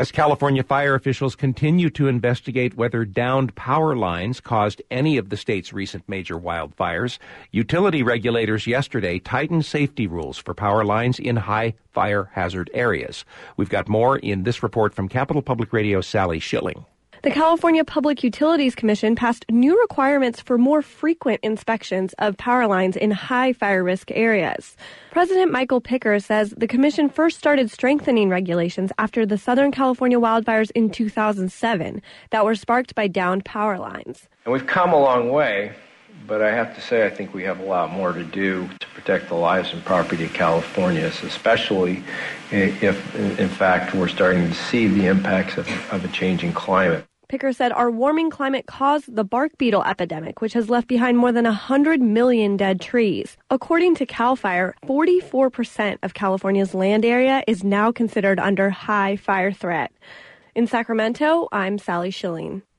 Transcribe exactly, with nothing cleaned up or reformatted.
As California fire officials continue to investigate whether downed power lines caused any of the state's recent major wildfires, utility regulators yesterday tightened safety rules for power lines in high fire hazard areas. We've got more in this report from Capital Public Radio's Sally Schilling. The California Public Utilities Commission passed new requirements for more frequent inspections of power lines in high fire risk areas. President Michael Picker says the commission first started strengthening regulations after the Southern California wildfires in two thousand seven that were sparked by downed power lines. And we've come a long way, but I have to say I think we have a lot more to do to protect the lives and property of Californians, especially if, in fact, we're starting to see the impacts of, of a changing climate. Picker said our warming climate caused the bark beetle epidemic, which has left behind more than one hundred million dead trees. According to CAL FIRE, forty-four percent of California's land area is now considered under high fire threat. In Sacramento, I'm Sally Schilling.